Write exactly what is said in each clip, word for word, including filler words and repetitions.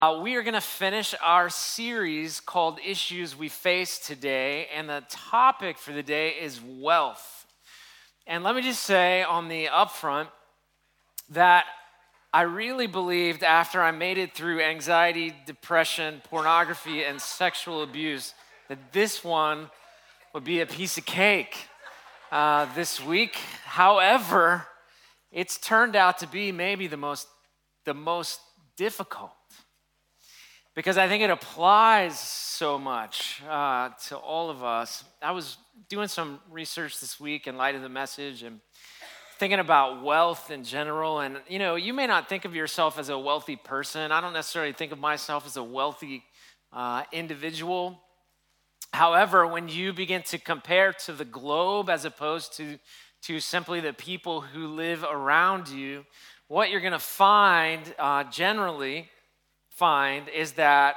Uh, we are going to finish our series called Issues We Face Today, and the topic for the day is wealth. And let me just say on the upfront that I really believed after I made it through anxiety, depression, pornography, and sexual abuse that this one would be a piece of cake uh, this week. However, it's turned out to be maybe the most, the most difficult. Because I think it applies so much uh, to all of us. I was doing some research this week in light of the message and thinking about wealth in general. And, you know, you may not think of yourself as a wealthy person. I don't necessarily think of myself as a wealthy uh, individual. However, when you begin to compare to the globe as opposed to, to simply the people who live around you, what you're going to find uh, generally find is that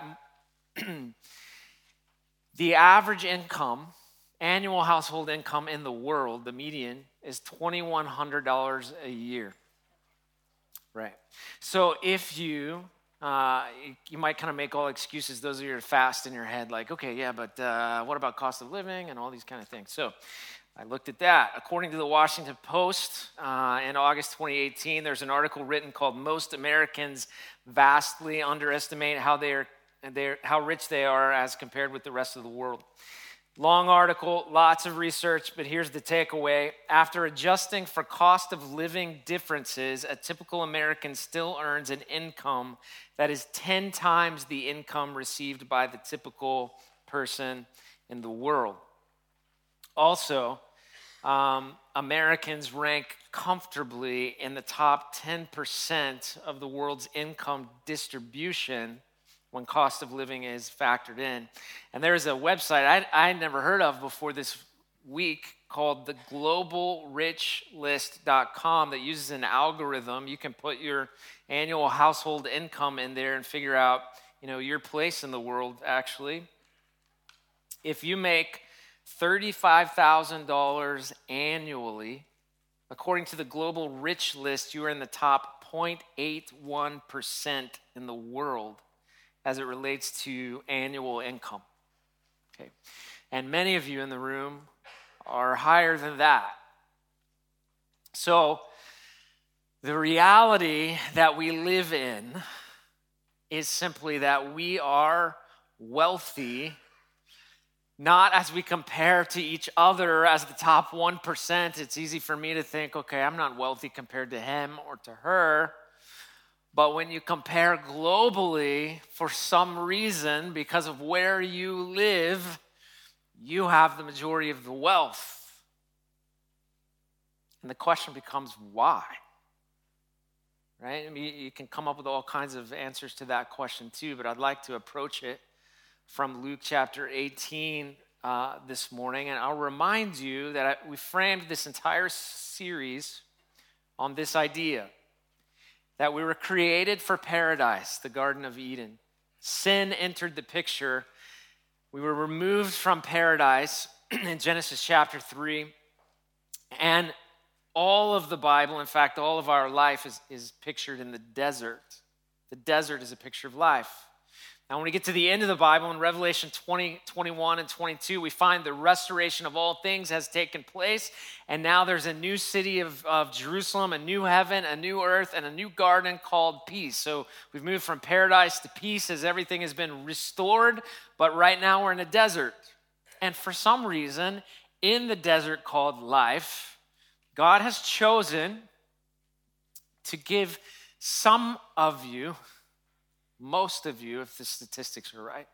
the average income, annual household income in the world, the median, is two thousand one hundred dollars a year. Right. So if you, uh, you might kind of make all excuses, those are your fast in your head, like, okay, yeah, but uh, what about cost of living and all these kind of things? So I looked at that. According to the Washington Post, uh, in August twenty eighteen, there's an article written called "Most Americans Vastly Underestimate How They're, they're how rich they are as compared with the rest of the world." Long article, lots of research, but here's the takeaway. After adjusting for cost of living differences, a typical American still earns an income that is ten times the income received by the typical person in the world. Also, um, Americans rank comfortably in the top ten percent of the world's income distribution when cost of living is factored in. And there's a website I I had never heard of before this week called the global rich list dot com that uses an algorithm. You can put your annual household income in there and figure out, you know, your place in the world, actually. If you make thirty-five thousand dollars annually, according to the Global Rich List, you are in the top zero point eight one percent in the world as it relates to annual income. Okay, and many of you in the room are higher than that. So the reality that we live in is simply that we are wealthy, not as we compare to each other as the top one percent. It's easy for me to think, okay, I'm not wealthy compared to him or to her. But when you compare globally, for some reason, because of where you live, you have the majority of the wealth. And the question becomes, why? Right? I mean, you can come up with all kinds of answers to that question too, but I'd like to approach it from Luke chapter eighteen uh, this morning. And I'll remind you that I, we framed this entire series on this idea that we were created for paradise, the Garden of Eden. Sin entered the picture. We were removed from paradise in Genesis chapter three. And all of the Bible, in fact, all of our life is, is pictured in the desert. The desert is a picture of life. Now, when we get to the end of the Bible, in Revelation twenty, twenty-one, and twenty-two, we find the restoration of all things has taken place, and now there's a new city of, of Jerusalem, a new heaven, a new earth, and a new garden called peace. So we've moved from paradise to peace as everything has been restored, but right now we're in a desert. And for some reason, in the desert called life, God has chosen to give some of you, most of you, if the statistics are right,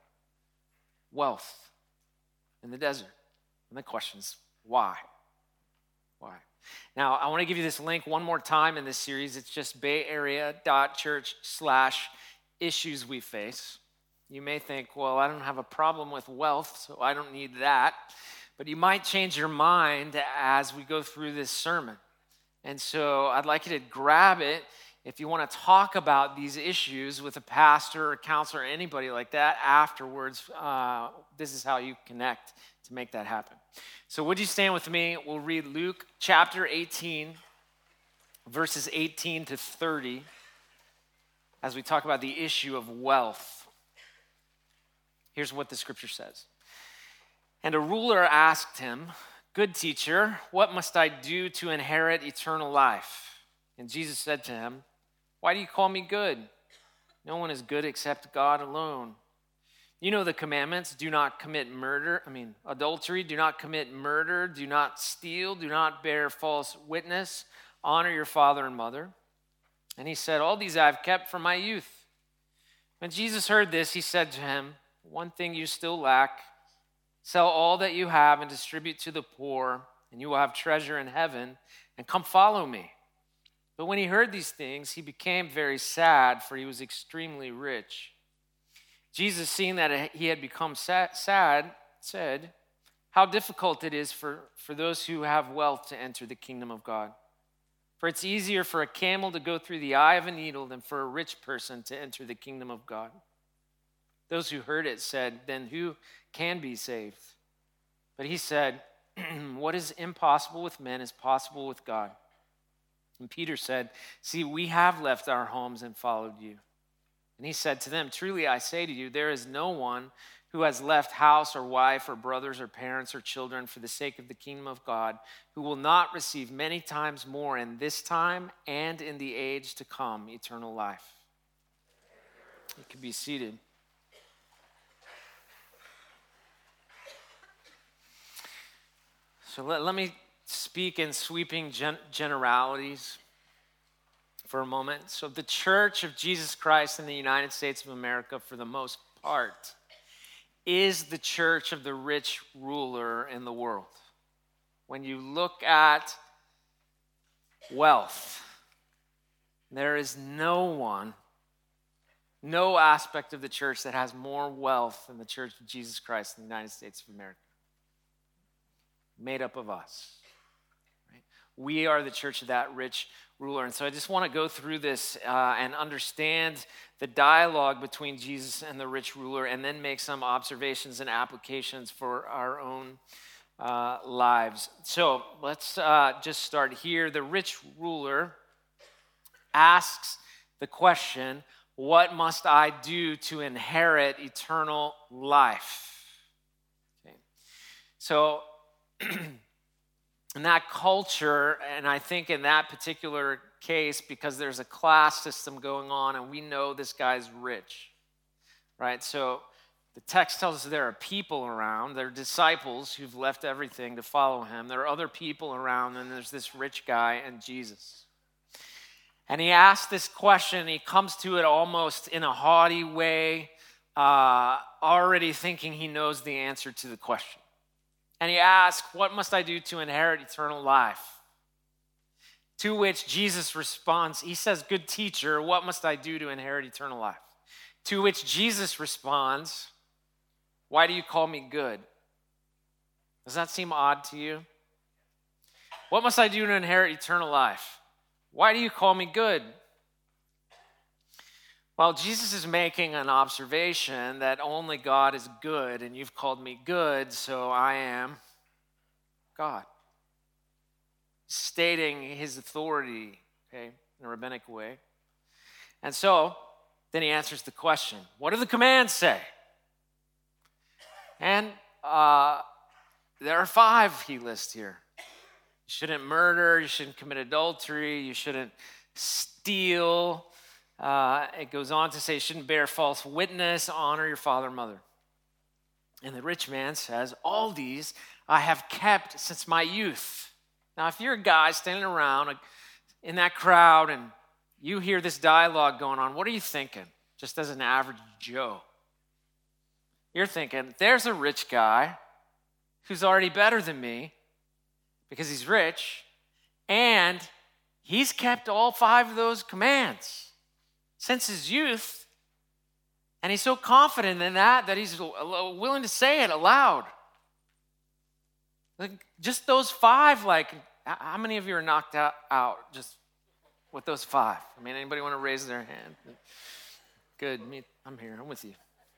wealth in the desert. And the question is, why? Why? Now, I want to give you this link one more time in this series. It's just bayarea.church slash issues we face. You may think, well, I don't have a problem with wealth, so I don't need that. But you might change your mind as we go through this sermon. And so I'd like you to grab it. If you want to talk about these issues with a pastor or counselor or anybody like that afterwards, uh, this is how you connect to make that happen. So would you stand with me? We'll read Luke chapter eighteen, verses eighteen to thirty. as we talk about the issue of wealth. Here's what the scripture says. And a ruler asked him, "Good teacher, what must I do to inherit eternal life?" And Jesus said to him, "Why do you call me good? No one is good except God alone. You know the commandments: do not commit murder, I mean adultery, do not commit murder, do not steal, do not bear false witness, honor your father and mother." And he said, "All these I have kept from my youth." When Jesus heard this, he said to him, "One thing you still lack. Sell all that you have and distribute to the poor, and you will have treasure in heaven, and come follow me." But when he heard these things, he became very sad, for he was extremely rich. Jesus, seeing that he had become sad, said, "How difficult it is for, for those who have wealth to enter the kingdom of God. For it's easier for a camel to go through the eye of a needle than for a rich person to enter the kingdom of God." Those who heard it said, "Then who can be saved?" But he said, "What is impossible with men is possible with God." And Peter said, "See, we have left our homes and followed you." And he said to them, "Truly I say to you, there is no one who has left house or wife or brothers or parents or children for the sake of the kingdom of God who will not receive many times more in this time and in the age to come eternal life." You can be seated. So let, let me speak in sweeping gen- generalities for a moment. So the Church of Jesus Christ in the United States of America, for the most part, is the church of the rich ruler in the world. When you look at wealth, there is no one, no aspect of the church that has more wealth than the Church of Jesus Christ in the United States of America. Made up of us. Right? We are the church of that rich ruler. And so I just want to go through this uh, and understand the dialogue between Jesus and the rich ruler, and then make some observations and applications for our own uh, lives. So let's uh, just start here. The rich ruler asks the question, "What must I do to inherit eternal life?" Okay. So in that culture, and I think in that particular case, because there's a class system going on, and we know this guy's rich, right? So the text tells us there are people around. There are disciples who've left everything to follow him. There are other people around, and there's this rich guy and Jesus. And he asks this question. He comes to it almost in a haughty way, uh, already thinking he knows the answer to the question. And he asks, "What must I do to inherit eternal life?" To which Jesus responds, he says, "Good teacher, what must I do to inherit eternal life?" To which Jesus responds, "Why do you call me good?" Does that seem odd to you? What must I do to inherit eternal life? Why do you call me good? Well, Jesus is making an observation that only God is good, and you've called me good, so I am God. Stating his authority, okay, in a rabbinic way. And so, then he answers the question, what do the commands say? And uh, there are five he lists here. You shouldn't murder, you shouldn't commit adultery, you shouldn't steal. Uh, it goes on to say you shouldn't bear false witness, honor your father and mother. And the rich man says, all these I have kept since my youth. Now, if you're a guy standing around in that crowd and you hear this dialogue going on, what are you thinking? Just as an average Joe. You're thinking, there's a rich guy who's already better than me because he's rich, and he's kept all five of those commands since his youth, and he's so confident in that that he's willing to say it aloud. Like, just those five, like, how many of you are knocked out, out just with those five? I mean, anybody want to raise their hand? Good, me, I'm here, I'm with you.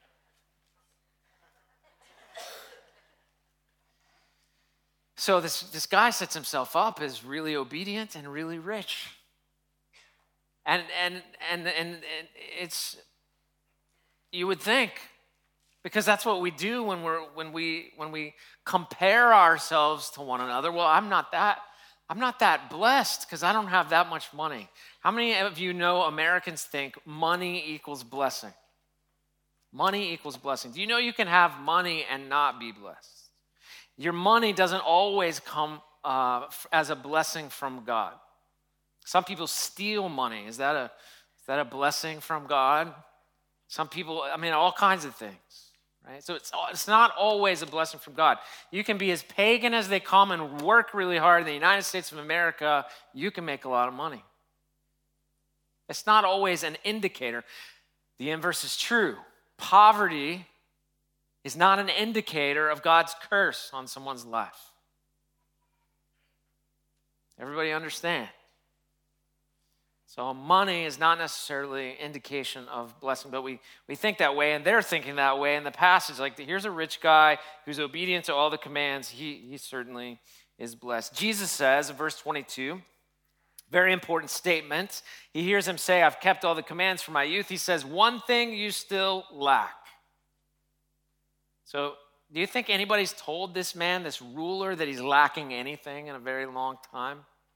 So this, this guy sets himself up as really obedient and really rich. And and and and, and it's, you would think, because that's what we do when we're when we when we compare ourselves to one another. Well, I'm not that I'm not that blessed because I don't have that much money. How many of you know Americans think money equals blessing? Money equals blessing. Do you know you can have money and not be blessed? Your money doesn't always come uh, as a blessing from God. Some people steal money. Is that a is that a blessing from God? Some people, I mean, all kinds of things, right? So it's it's not always a blessing from God. You can be as pagan as they come and work really hard in the United States of America. You can make a lot of money. It's not always an indicator. The inverse is true. Poverty is not an indicator of God's curse on someone's life. Everybody understand? So money is not necessarily indication of blessing, but we, we think that way, and they're thinking that way in the passage. Like, here's a rich guy who's obedient to all the commands. He, he certainly is blessed. Jesus says in verse twenty-two, very important statement. He hears him say, I've kept all the commands from my youth. He says, one thing you still lack. So do you think anybody's told this man, this ruler, that he's lacking anything in a very long time?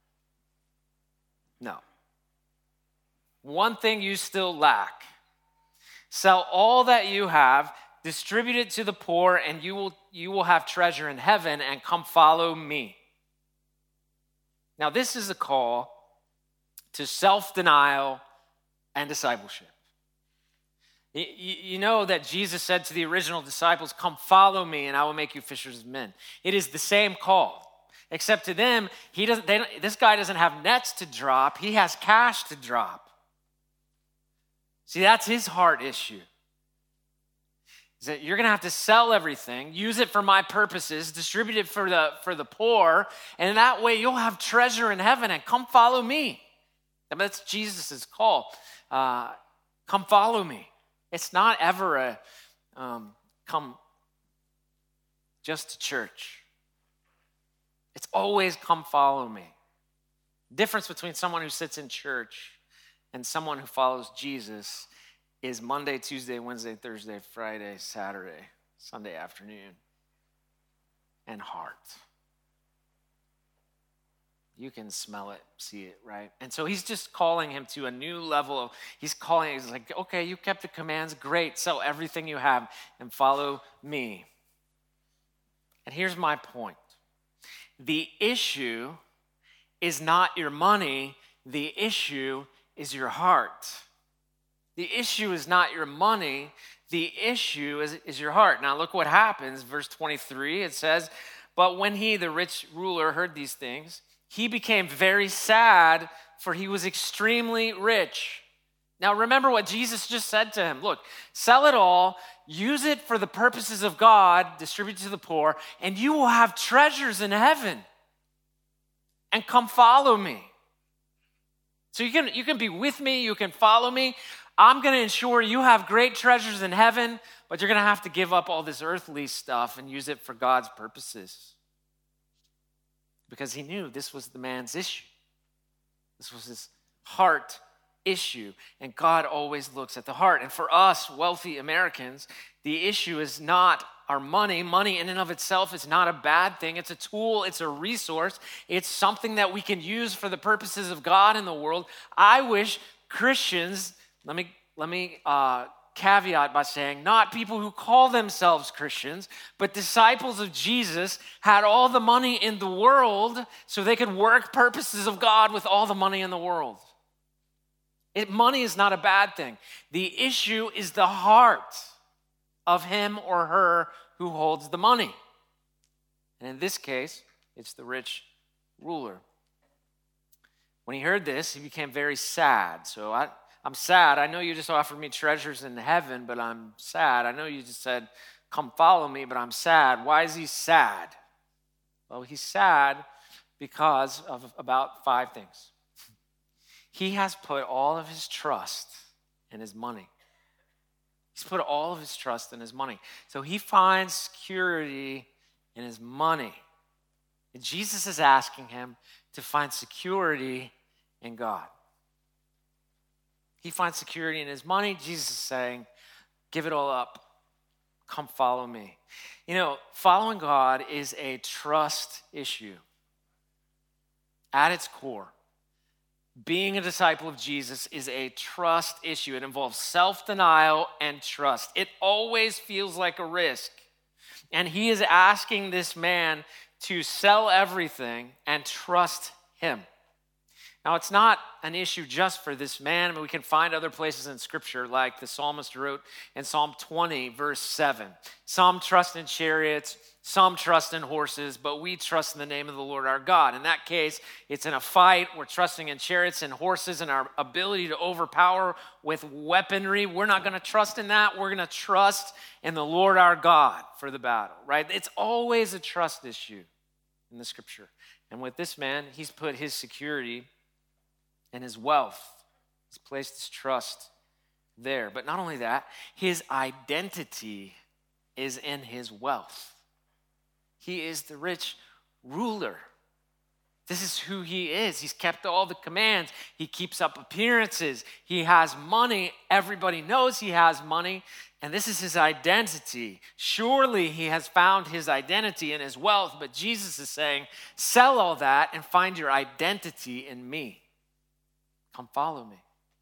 No. One thing you still lack. Sell all that you have, distribute it to the poor, and you will, you will have treasure in heaven, and come follow me. Now, this is a call to self-denial and discipleship. You, you know that Jesus said to the original disciples, come follow me, and I will make you fishers of men. It is the same call. Except to them, he doesn't. They don't, this guy doesn't have nets to drop. He has cash to drop. See, that's his heart issue. Is that you're going to have to sell everything, use it for my purposes, distribute it for the for the poor, and that way you'll have treasure in heaven, and come follow me. That's Jesus' call. Uh, come follow me. It's not ever a um, come just to church. It's always come follow me. Difference between someone who sits in church and someone who follows Jesus is Monday, Tuesday, Wednesday, Thursday, Friday, Saturday, Sunday afternoon, and heart. You can smell it, see it, right? And so he's just calling him to a new level of, he's calling, he's like, okay, you kept the commands, great, sell everything you have and follow me. And here's my point. The issue is not your money, the issue is your heart. The issue is not your money, the issue is, is your heart. Now look what happens, verse twenty-three, it says, but when he, the rich ruler, heard these things, he became very sad, for he was extremely rich. Now remember what Jesus just said to him. Look, sell it all, use it for the purposes of God, distribute it to the poor, and you will have treasures in heaven. And come follow me. So you can, you can be with me, you can follow me. I'm going to ensure you have great treasures in heaven, but you're going to have to give up all this earthly stuff and use it for God's purposes. Because he knew this was the man's issue. This was his heart issue. And God always looks at the heart. And for us, wealthy Americans, the issue is not our money. Money in and of itself is not a bad thing. It's a tool. It's a resource. It's something that we can use for the purposes of God in the world. I wish Christians, let me, let me uh, caveat by saying, not people who call themselves Christians, but disciples of Jesus had all the money in the world so they could work purposes of God with all the money in the world. It, money is not a bad thing. The issue is the heart of him or her who holds the money. And in this case, it's the rich ruler. When he heard this, he became very sad. So I, I'm sad. I know you just offered me treasures in heaven, but I'm sad. I know you just said, come follow me, but I'm sad. Why is he sad? Well, he's sad because of about five things. He has put all of his trust in his money. He's put all of his trust in his money. So he finds security in his money. And Jesus is asking him to find security in God. He finds security in his money. Jesus is saying, give it all up. Come follow me. You know, following God is a trust issue. At its core, being a disciple of Jesus is a trust issue. It involves self-denial and trust. It always feels like a risk. And he is asking this man to sell everything and trust him. Now, it's not an issue just for this man. I mean, we can find other places in Scripture, like the psalmist wrote in Psalm twenty, verse seven. Some trust in chariots, some trust in horses, but we trust in the name of the Lord our God. In that case, it's in a fight. We're trusting in chariots and horses and our ability to overpower with weaponry. We're not going to trust in that. We're going to trust in the Lord our God for the battle, right? It's always a trust issue in the Scripture. And with this man, he's put his security and his wealth. He's placed his trust there. But not only that, his identity is in his wealth. He is the rich ruler. This is who he is. He's kept all the commands. He keeps up appearances. He has money. Everybody knows he has money. And this is his identity. Surely he has found his identity in his wealth. But Jesus is saying, sell all that and find your identity in me. Come follow me.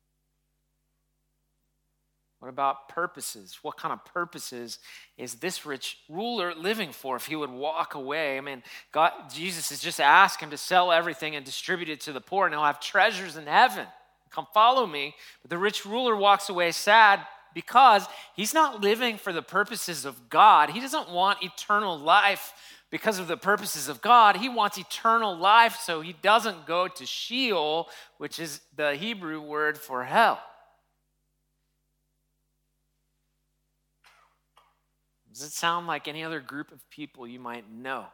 What about purposes? What kind of purposes is this rich ruler living for if he would walk away? I mean, God, Jesus has just asked him to sell everything and distribute it to the poor, and he'll have treasures in heaven. Come follow me. But the rich ruler walks away sad because he's not living for the purposes of God. He doesn't want eternal life because of the purposes of God. He wants eternal life, so he doesn't go to Sheol, which is the Hebrew word for hell. Does it sound like any other group of people you might know?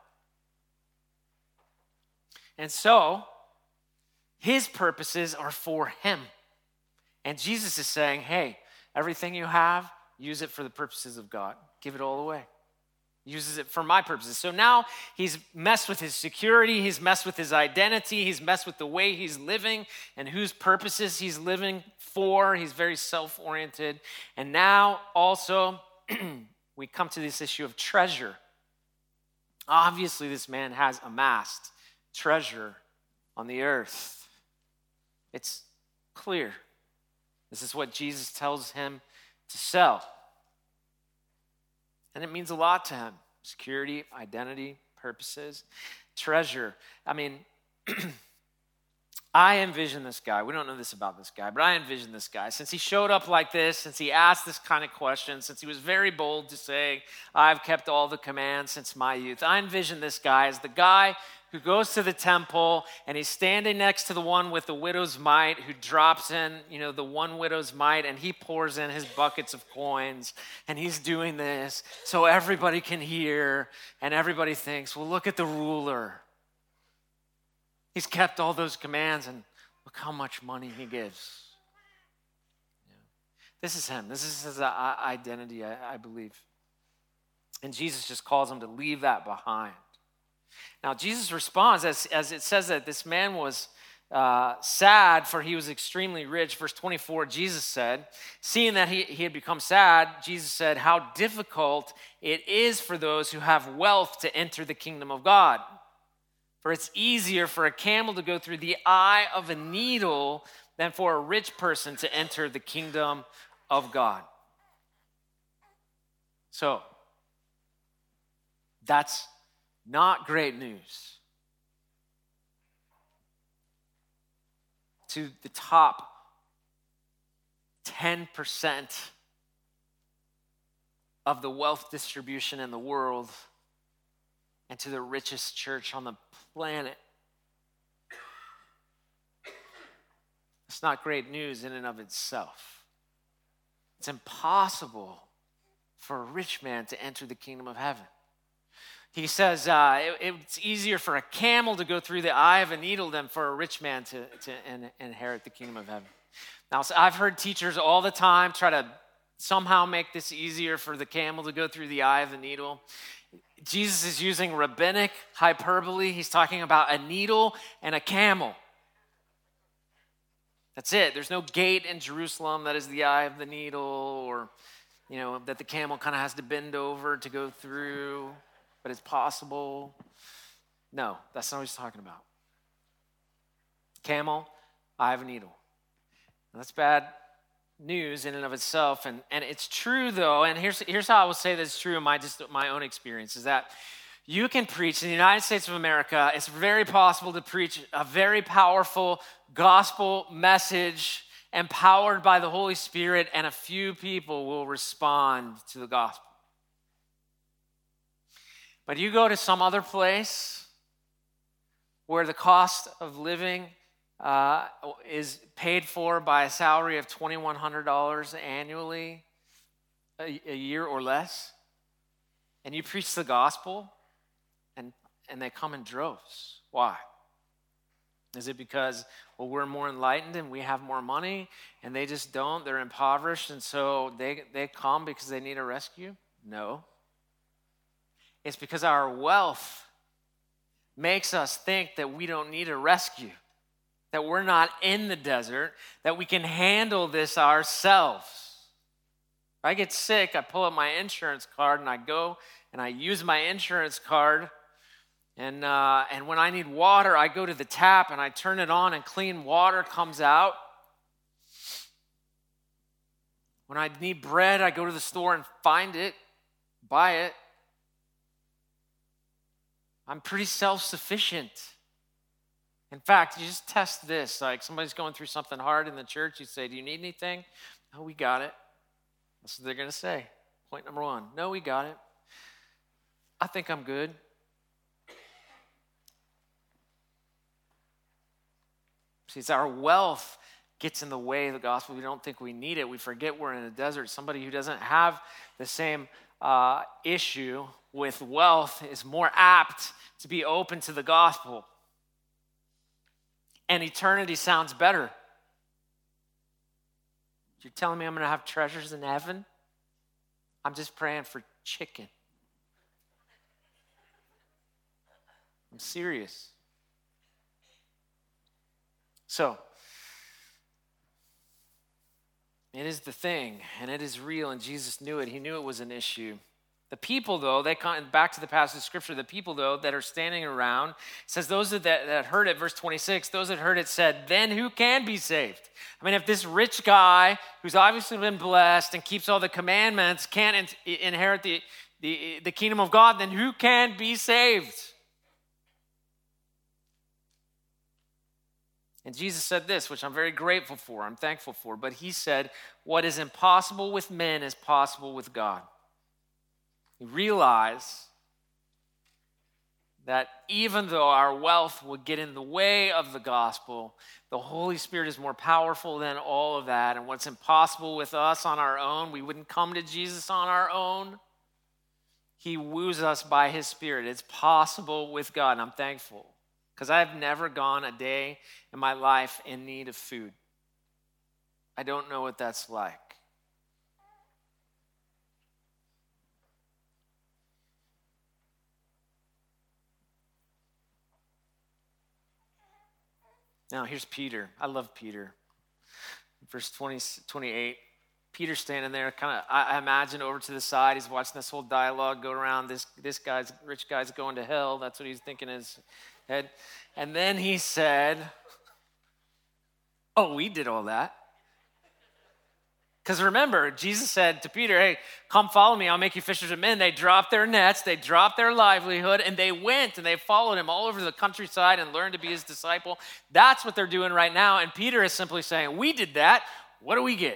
And so, his purposes are for him. And Jesus is saying, hey, everything you have, use it for the purposes of God. Give it all away. Uses it for my purposes. So now he's messed with his security, he's messed with his identity, he's messed with the way he's living and whose purposes he's living for. He's very self-oriented. And now also we come to this issue of treasure. Obviously, this man has amassed treasure on the earth. It's clear. This is what Jesus tells him to sell. And it means a lot to him. Security, identity, purposes, treasure. I mean, I envision this guy. We don't know this about this guy, but I envision this guy. Since he showed up like this, since he asked this kind of question, since he was very bold to say, I've kept all the commands since my youth, I envision this guy as the guy who goes to the temple and he's standing next to the one with the widow's mite who drops in, you know, the one widow's mite, and he pours in his buckets of coins, and he's doing this so everybody can hear, and everybody thinks, well, look at the ruler. He's kept all those commands, and look how much money he gives. Yeah. This is him. This is his identity, I, I believe. And Jesus just calls him to leave that behind. Now, Jesus responds, as, as it says that this man was uh, sad, for he was extremely rich. Verse twenty-four, Jesus said, seeing that he, he had become sad, Jesus said, how difficult it is for those who have wealth to enter the kingdom of God. For it's easier for a camel to go through the eye of a needle than for a rich person to enter the kingdom of God. So, that's not great news to the top ten percent of the wealth distribution in the world and to the richest church on the planet. It's not great news in and of itself. It's impossible for a rich man to enter the kingdom of heaven. He says uh, it, it's easier for a camel to go through the eye of a needle than for a rich man to, to in, inherit the kingdom of heaven. Now, so I've heard teachers all the time try to somehow make this easier for the camel to go through the eye of the needle. Jesus is using rabbinic hyperbole. He's talking about a needle and a camel. That's it. There's no gate in Jerusalem that is the eye of the needle, or, you know, that the camel kind of has to bend over to go through, but it's possible. No, that's not what he's talking about. Camel, eye of a needle. And that's bad news in and of itself, and, and it's true though, and here's here's how I will say that it's true in my just my own experience, is that you can preach in the United States of America. It's very possible to preach a very powerful gospel message empowered by the Holy Spirit, and a few people will respond to the gospel. But you go to some other place where the cost of living uh, is paid for by a salary of twenty-one hundred dollars annually, a, a year or less, and you preach the gospel, and, and they come in droves. Why? Is it because, well, we're more enlightened and we have more money, and they just don't? They're impoverished, and so they, they come because they need a rescue? No. It's because our wealth makes us think that we don't need a rescue, that we're not in the desert, that we can handle this ourselves. If I get sick, I pull up my insurance card and I go and I use my insurance card. And uh, and when I need water, I go to the tap and I turn it on and clean water comes out. When I need bread, I go to the store and find it, buy it. I'm pretty self-sufficient. In fact, you just test this. Like, somebody's going through something hard in the church. You say, do you need anything? No, we got it. That's what they're going to say. Point number one. No, we got it. I think I'm good. See, it's our wealth gets in the way of the gospel. We don't think we need it. We forget we're in a desert. Somebody who doesn't have the same uh, issue with wealth is more apt to be open to the gospel. And eternity sounds better. You're telling me I'm going to have treasures in heaven? I'm just praying for chicken. I'm serious. So, it is the thing, and it is real, and Jesus knew it. He knew it was an issue. The people, though, they come back to the passage of Scripture, the people, though, that are standing around, it says those that, that heard it, verse twenty-six, those that heard it said, then who can be saved? I mean, if this rich guy, who's obviously been blessed and keeps all the commandments, can't in, inherit the, the, the kingdom of God, then who can be saved? And Jesus said this, which I'm very grateful for, I'm thankful for, but he said, what is impossible with men is possible with God. We realize that even though our wealth would get in the way of the gospel, the Holy Spirit is more powerful than all of that. And what's impossible with us on our own, we wouldn't come to Jesus on our own. He woos us by his Spirit. It's possible with God, and I'm thankful, because I've never gone a day in my life in need of food. I don't know what that's like. Now, here's Peter. I love Peter. Verse twenty, twenty-eight, Peter's standing there, kind of, I imagine, over to the side. He's watching this whole dialogue go around. This, this guy's, rich guy's going to hell. That's what he's thinking in his head. And then he said, oh, we did all that. Because remember, Jesus said to Peter, hey, come follow me, I'll make you fishers of men. They dropped their nets, they dropped their livelihood, and they went and they followed him all over the countryside and learned to be his disciple. That's what they're doing right now. And Peter is simply saying, we did that. What do we get?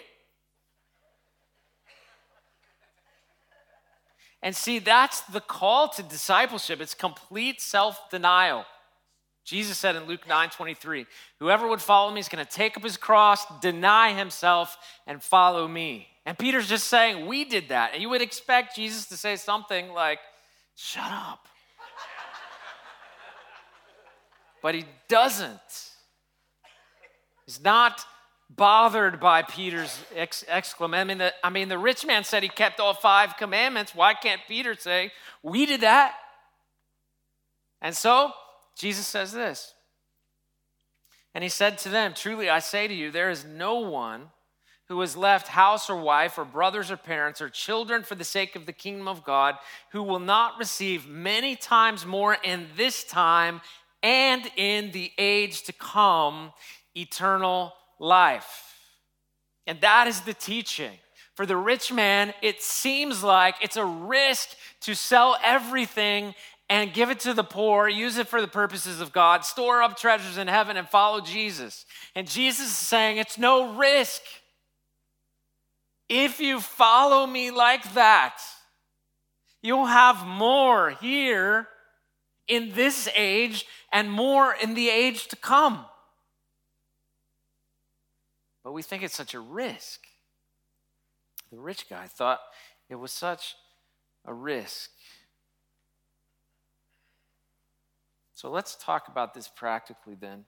And see, that's the call to discipleship. It's complete self-denial. Jesus said in Luke nine twenty-three, whoever would follow me is going to take up his cross, deny himself, and follow me. And Peter's just saying, we did that. And you would expect Jesus to say something like, shut up. But he doesn't. He's not bothered by Peter's ex- exclamation. I mean, the, I mean, the rich man said he kept all five commandments. Why can't Peter say, we did that? And so, Jesus says this, And he said to them, truly I say to you, there is no one who has left house or wife or brothers or parents or children for the sake of the kingdom of God who will not receive many times more in this time and in the age to come eternal life. And that is the teaching. For the rich man, it seems like it's a risk to sell everything and give it to the poor, use it for the purposes of God, store up treasures in heaven and follow Jesus. And Jesus is saying it's no risk. If you follow me like that, you'll have more here in this age and more in the age to come. But we think it's such a risk. The rich guy thought it was such a risk. So let's talk about this practically then.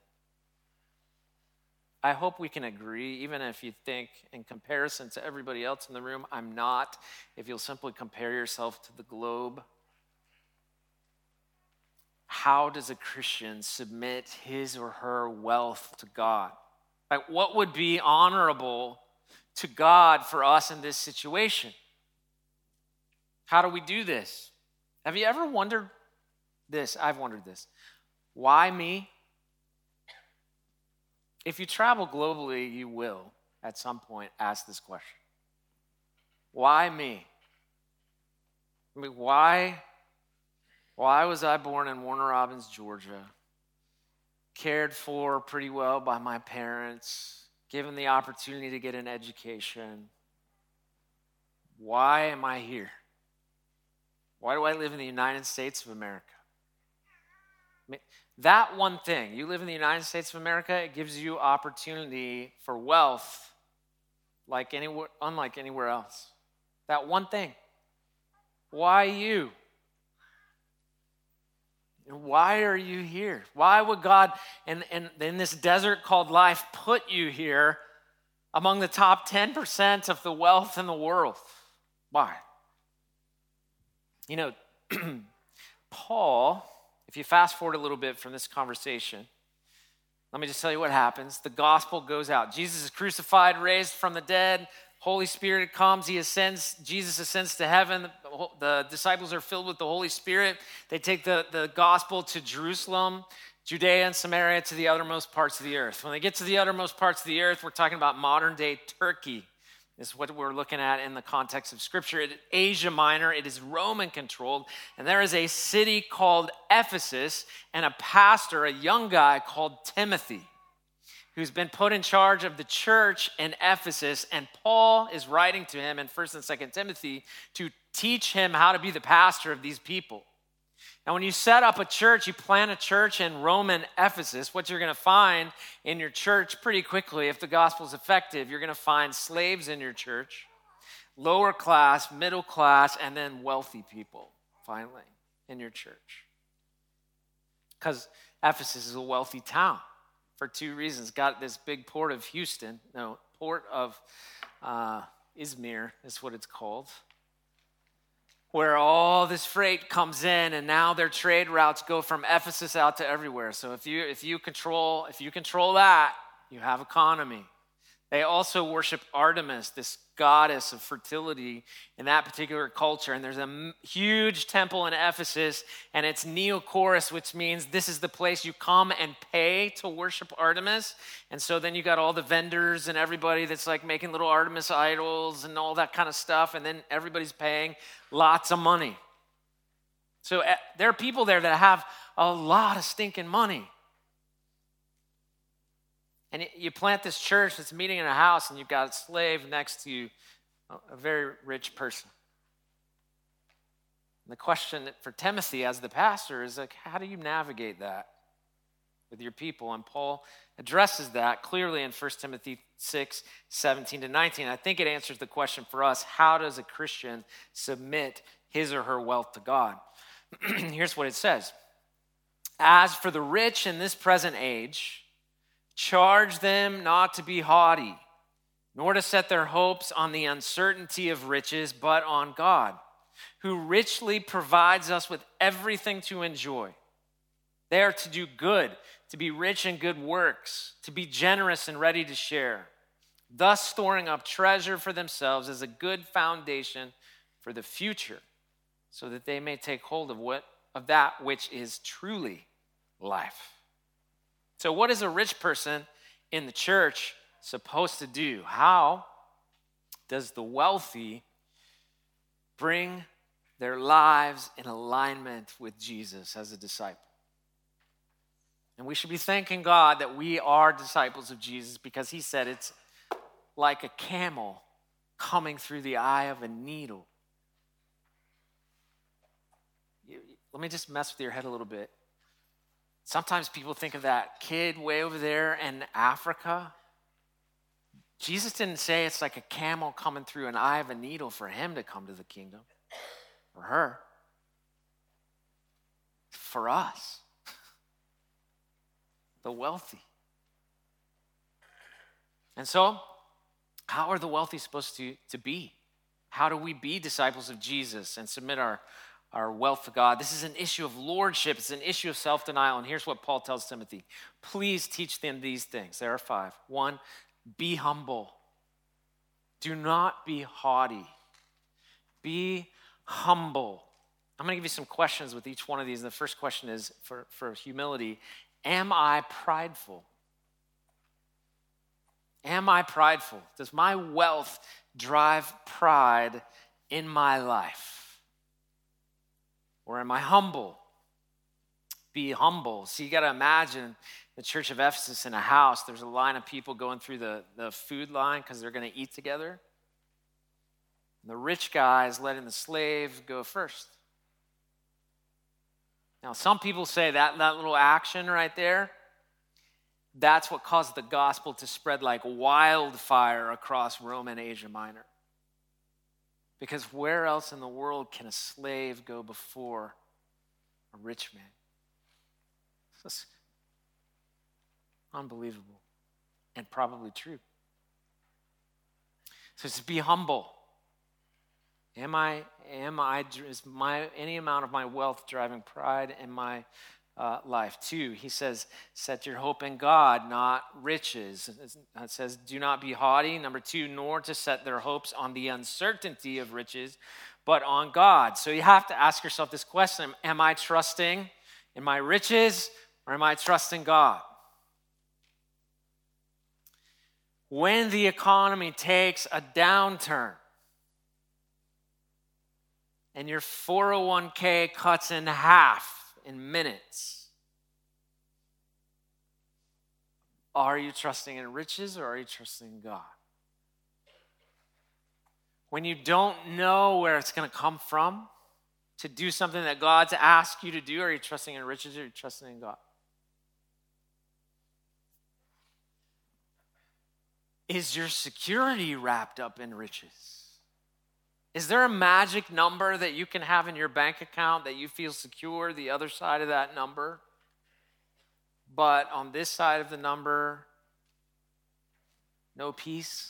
I hope we can agree, even if you think in comparison to everybody else in the room, I'm not, if you'll simply compare yourself to the globe. How does a Christian submit his or her wealth to God? Like, what would be honorable to God for us in this situation? How do we do this? Have you ever wondered this? I've wondered this. Why me? If you travel globally, you will, at some point, ask this question. Why me? I mean, why, why was I born in Warner Robins, Georgia, cared for pretty well by my parents, given the opportunity to get an education? Why am I here? Why do I live in the United States of America? I mean, that one thing, you live in the United States of America, it gives you opportunity for wealth like anywhere, unlike anywhere else. That one thing. Why you? And why are you here? Why would God, in, in, in this desert called life, put you here among the top ten percent of the wealth in the world? Why? You know, Paul, if you fast forward a little bit from this conversation, let me just tell you what happens. The gospel goes out. Jesus is crucified, raised from the dead. Holy Spirit comes. He ascends. Jesus ascends to heaven. The disciples are filled with the Holy Spirit. They take the, the gospel to Jerusalem, Judea and Samaria, to the uttermost parts of the earth. When they get to the uttermost parts of the earth, we're talking about modern day Turkey. This is what we're looking at in the context of Scripture. It, Asia Minor, it is Roman controlled, and there is a city called Ephesus and a pastor, a young guy called Timothy, who's been put in charge of the church in Ephesus, and Paul is writing to him in First and Second Timothy to teach him how to be the pastor of these people. Now, when you set up a church, you plant a church in Roman Ephesus, what you're going to find in your church pretty quickly, if the gospel is effective, you're going to find slaves in your church, lower class, middle class, and then wealthy people, finally, in your church. Because Ephesus is a wealthy town for two reasons. Got this big port of Houston, no, port of uh, Izmir is what it's called, where all this freight comes in, and now their trade routes go from Ephesus out to everywhere. So if you if you control if you control that, you have economy. They also worship Artemis, this goddess of fertility in that particular culture. And there's a huge temple in Ephesus, and it's Neocorus, which means this is the place you come and pay to worship Artemis. And so then you got all the vendors and everybody that's like making little Artemis idols and all that kind of stuff. And then everybody's paying lots of money. So uh, there are people there that have a lot of stinking money. And you plant this church that's meeting in a house, and you've got a slave next to you, a very rich person. And the question for Timothy as the pastor is like, how do you navigate that with your people? And Paul addresses that clearly in First Timothy six, seventeen to nineteen. I think it answers the question for us, how does a Christian submit his or her wealth to God? Here's what it says. As for the rich in this present age, charge them not to be haughty, nor to set their hopes on the uncertainty of riches, but on God, who richly provides us with everything to enjoy. They are to do good, to be rich in good works, to be generous and ready to share, thus storing up treasure for themselves as a good foundation for the future, so that they may take hold of what of that which is truly life. So what is a rich person in the church supposed to do? How does the wealthy bring their lives in alignment with Jesus as a disciple? And we should be thanking God that we are disciples of Jesus, because he said it's like a camel coming through the eye of a needle. Let me just mess with your head a little bit. Sometimes people think of that kid way over there in Africa. Jesus didn't say it's like a camel coming through an eye of a needle for him to come to the kingdom, or her. For us, the wealthy. And so, how are the wealthy supposed to, to be? How do we be disciples of Jesus and submit our, our wealth to God? This is an issue of lordship. It's an issue of self-denial. And here's what Paul tells Timothy. Please teach them these things. There are five. One, be humble. Do not be haughty. Be humble. I'm going to give you some questions with each one of these. And the first question is for, for humility. Am I prideful? Am I prideful? Does my wealth drive pride in my life? Or am I humble? Be humble. So you got to imagine the church of Ephesus in a house. There's a line of people going through the, the food line because they're going to eat together. And the rich guy is letting the slave go first. Now, some people say that, that little action right there, that's what caused the gospel to spread like wildfire across Rome and Asia Minor. Because where else in the world can a slave go before a rich man? It's unbelievable and probably true. So to be humble. Am I, am I, is my, any amount of my wealth driving pride in my uh, life? Two, he says, set your hope in God, not riches. It says, do not be haughty. Number two, nor to set their hopes on the uncertainty of riches, but on God. So you have to ask yourself this question, am I trusting in my riches or am I trusting God? When the economy takes a downturn, and your four oh one k cuts in half in minutes, are you trusting in riches or are you trusting in God? When you don't know where it's going to come from to do something that God's asked you to do, are you trusting in riches or are you trusting in God? Is your security wrapped up in riches? Is there a magic number that you can have in your bank account that you feel secure, the other side of that number? But on this side of the number, no peace?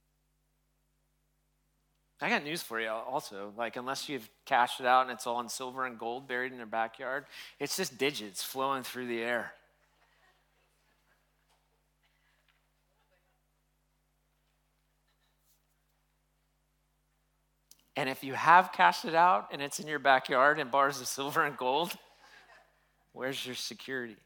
I got news for you also. Like, unless you've cashed it out and it's all in silver and gold buried in your backyard, it's just digits flowing through the air. And if you have cashed it out and it's in your backyard in bars of silver and gold, where's your security?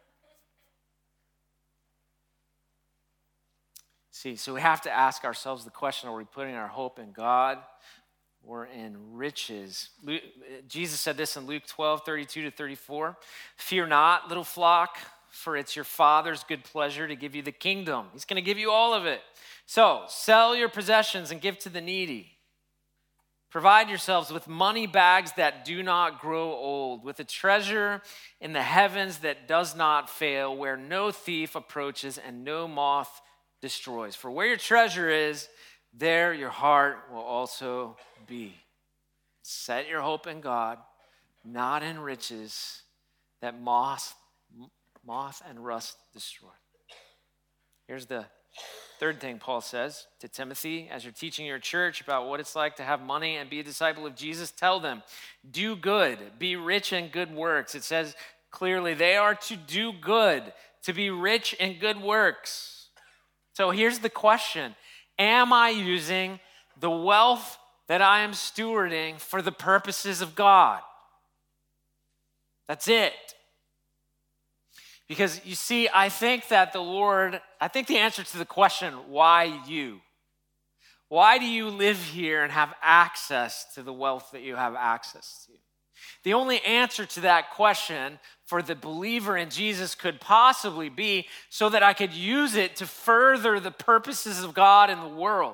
See, so we have to ask ourselves the question, are we putting our hope in God or in riches? Luke, Jesus said this in Luke twelve, thirty-two to thirty-four. Fear not, little flock, for it's your Father's good pleasure to give you the kingdom. He's going to give you all of it. So sell your possessions and give to the needy. Provide yourselves with money bags that do not grow old, with a treasure in the heavens that does not fail, where no thief approaches and no moth destroys. For where your treasure is, there your heart will also be. Set your hope in God, not in riches that moth, moth and rust destroy. Here's the third thing Paul says to Timothy, as you're teaching your church about what it's like to have money and be a disciple of Jesus, tell them, do good, be rich in good works. It says, clearly. They are to do good, to be rich in good works. So here's the question. Am I using the wealth that I am stewarding for the purposes of God? That's it. Because you see, I think that the Lord, I think the answer to the question, why you? Why do you live here and have access to the wealth that you have access to? The only answer to that question for the believer in Jesus could possibly be so that I could use it to further the purposes of God in the world.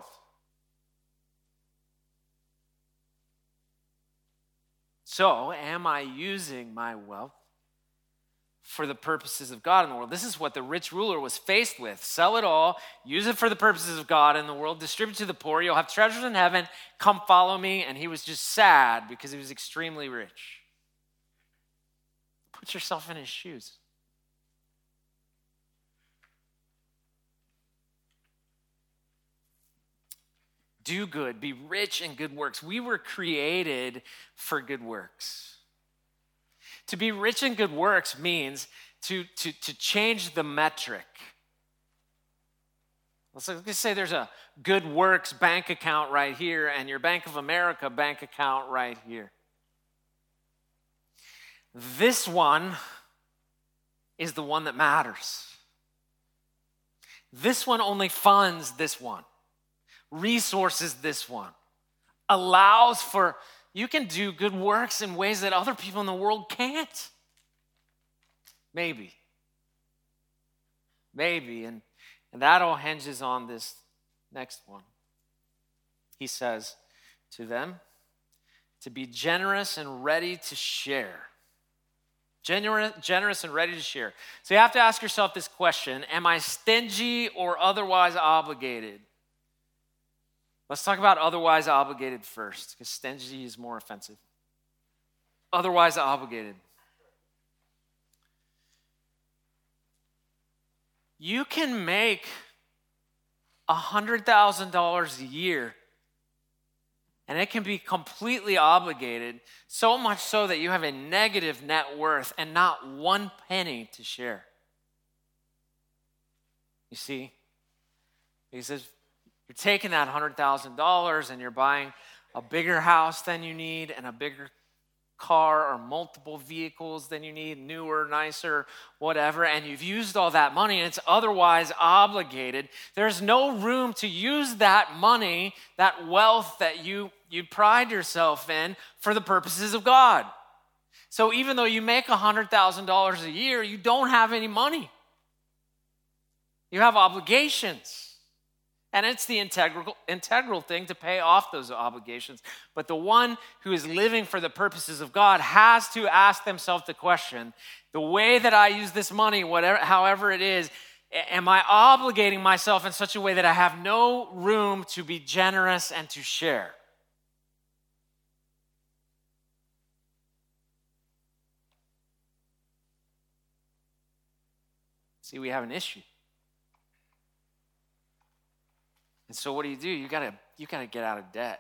So, am I using my wealth for the purposes of God in the world? This is what the rich ruler was faced with. Sell it all, use it for the purposes of God in the world, distribute to the poor, you'll have treasures in heaven, come follow me. And he was just sad because he was extremely rich. Put yourself in his shoes. Do good, be rich in good works. We were created for good works. To be rich in good works means to, to, to change the metric. Let's, let's say there's a good works bank account right here and your Bank of America bank account right here. This one is the one that matters. This one only funds this one, resources this one, allows for, you can do good works in ways that other people in the world can't. Maybe. Maybe. And, and that all hinges on this next one. He says to them, to be generous and ready to share. Generous, generous and ready to share. So you have to ask yourself this question, am I stingy or otherwise obligated? Let's talk about otherwise obligated first, because stingy is more offensive. Otherwise obligated. You can make one hundred thousand dollars a year, and it can be completely obligated, so much so that you have a negative net worth and not one penny to share. You see? He says, you're taking that one hundred thousand dollars and you're buying a bigger house than you need and a bigger car or multiple vehicles than you need, newer, nicer, whatever, and you've used all that money and it's otherwise obligated. There's no room to use that money, that wealth that you, you pride yourself in for the purposes of God. So even though you make one hundred thousand dollars a year, you don't have any money. You have obligations. And it's the integral, integral thing to pay off those obligations. But the one who is living for the purposes of God has to ask themselves the question, the way that I use this money, whatever, however it is, am I obligating myself in such a way that I have no room to be generous and to share? See, we have an issue. And so what do you do? You gotta, you gotta get out of debt.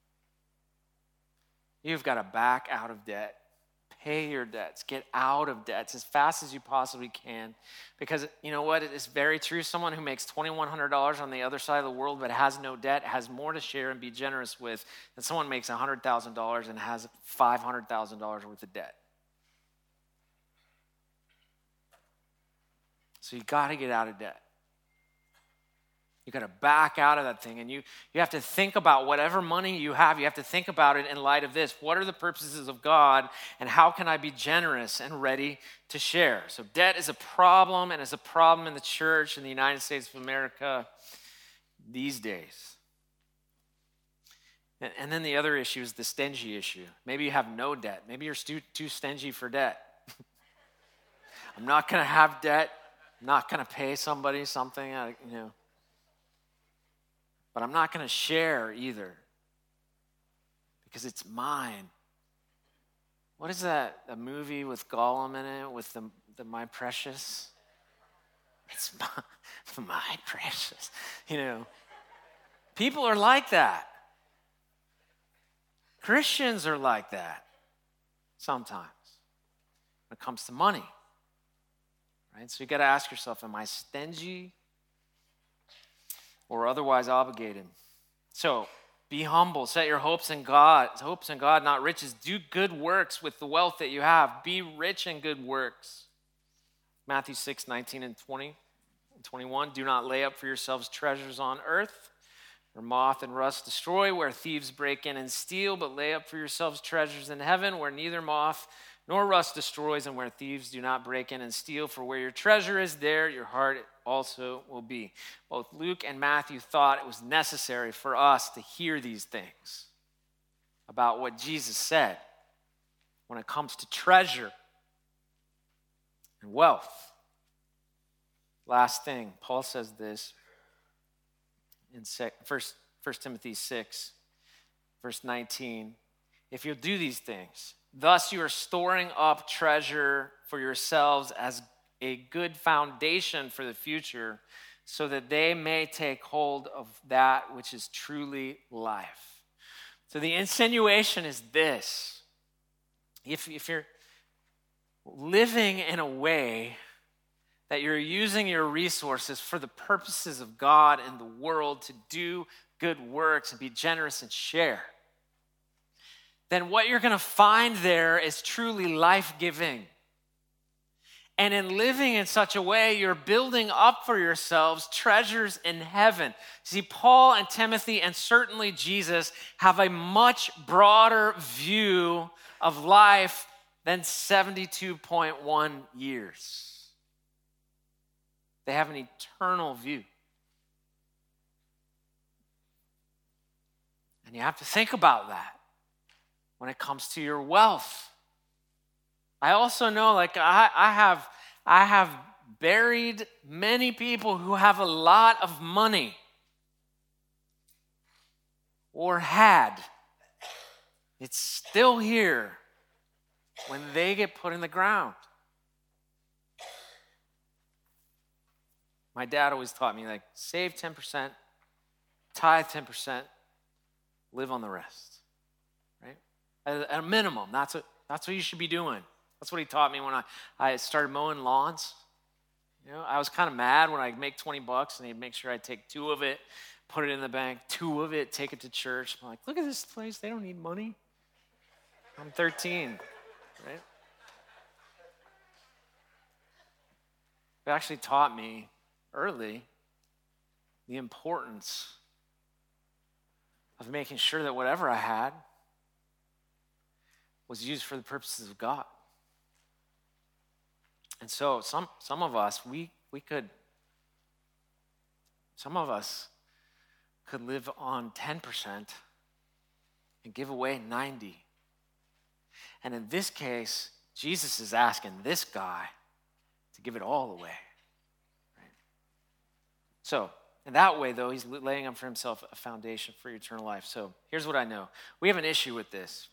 You've got to back out of debt. Pay your debts. Get out of debts as fast as you possibly can. Because you know what? It is very true. Someone who makes twenty-one hundred dollars on the other side of the world but has no debt has more to share and be generous with than someone who makes one hundred thousand dollars and has five hundred thousand dollars worth of debt. So you got to get out of debt. You got to back out of that thing, and you, you have to think about whatever money you have, you have to think about it in light of this. What are the purposes of God, and how can I be generous and ready to share? So debt is a problem, and it's a problem in the church in the United States of America these days. And, and then the other issue is the stingy issue. Maybe you have no debt. Maybe you're stu- too stingy for debt. I'm not going to have debt. I'm not going to pay somebody something, you know. But I'm not going to share either because it's mine. What is that, a movie with Gollum in it with the, the My Precious? It's my, my precious. You know, people are like that. Christians are like that sometimes. when it comes to money. Right? So you got to ask yourself, am I stingy or otherwise obligated? So be humble. Set your hopes in God. Hopes in God, not riches. Do good works with the wealth that you have. Be rich in good works. Matthew six, nineteen and twenty and twenty-one. Do not lay up for yourselves treasures on earth, where moth and rust destroy, where thieves break in and steal, but lay up for yourselves treasures in heaven, where neither moth nor rust destroys, and where thieves do not break in and steal. For where your treasure is, there your heart also will be. Both Luke and Matthew thought it was necessary for us to hear these things about what Jesus said when it comes to treasure and wealth. Last thing, Paul says this in First Timothy six, verse nineteen. If you'll do these things, thus you are storing up treasure for yourselves as a good foundation for the future, so that they may take hold of that which is truly life. So the insinuation is this: if, if you're living in a way that you're using your resources for the purposes of God and the world to do good works and be generous and share, then what you're going to find there is truly life-giving. And in living in such a way, you're building up for yourselves treasures in heaven. See, Paul and Timothy and certainly Jesus have a much broader view of life than seventy-two point one years. They have an eternal view. And you have to think about that when it comes to your wealth. I also know, like, I, I have I have buried many people who have a lot of money or had. It's still here when they get put in the ground. My dad always taught me, like, save ten percent, tithe ten percent, live on the rest, right? At, at a minimum, that's what, that's what you should be doing. That's what he taught me when I, I started mowing lawns. You know, I was kind of mad when I'd make twenty bucks and he'd make sure I'd take two of it, put it in the bank, two of it, take it to church. I'm like, look at this place. They don't need money. I'm thirteen, right? It actually taught me early the importance of making sure that whatever I had was used for the purposes of God. And so some some of us, we we could, some of us could live on ten percent and give away ninety. And in this case, Jesus is asking this guy to give it all away. Right? So, in that way, though, he's laying up for himself a foundation for eternal life. So, here's what I know. We have an issue with this.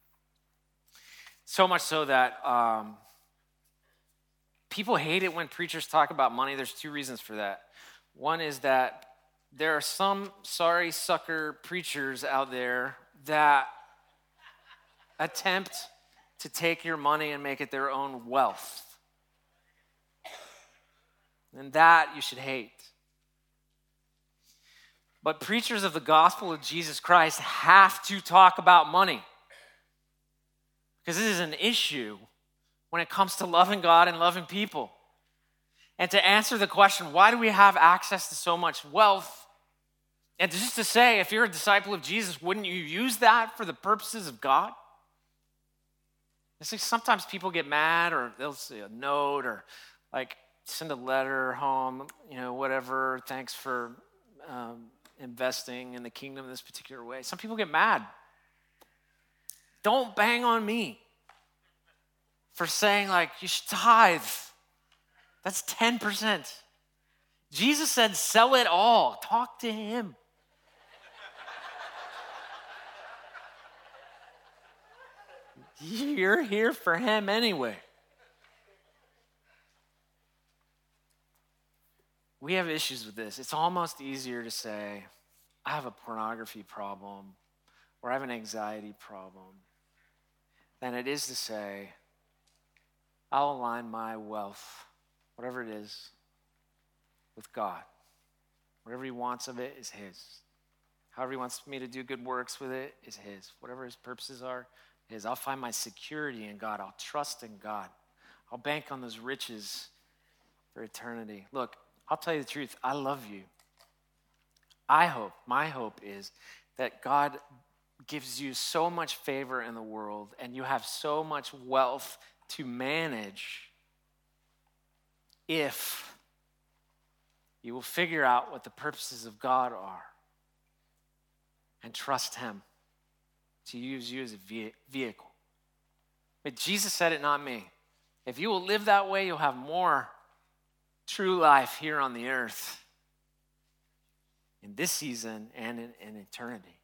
So much so that um, people hate it when preachers talk about money. There's two reasons for that. One is that there are some sorry sucker preachers out there that attempt to take your money and make it their own wealth. And that you should hate. But preachers of the gospel of Jesus Christ have to talk about money. Because this is an issue when it comes to loving God and loving people. And to answer the question, why do we have access to so much wealth? And just to say, if you're a disciple of Jesus, wouldn't you use that for the purposes of God? It's like sometimes people get mad, or they'll say a note, or like send a letter home, you know, whatever, thanks for um, investing in the kingdom in this particular way. Some people get mad. Don't bang on me for saying, like, you should tithe. That's ten percent. Jesus said, sell it all. Talk to him. You're here for him anyway. We have issues with this. It's almost easier to say, I have a pornography problem or I have an anxiety problem than it is to say, I'll align my wealth, whatever it is, with God. Whatever he wants of it is his. However he wants me to do good works with it is his. Whatever his purposes are, is I'll find my security in God. I'll trust in God. I'll bank on those riches for eternity. Look, I'll tell you the truth. I love you. I hope, my hope is that God gives you so much favor in the world and you have so much wealth to manage if you will figure out what the purposes of God are and trust him to use you as a vehicle. But Jesus said it, not me. If you will live that way, you'll have more true life here on the earth in this season and in, in eternity.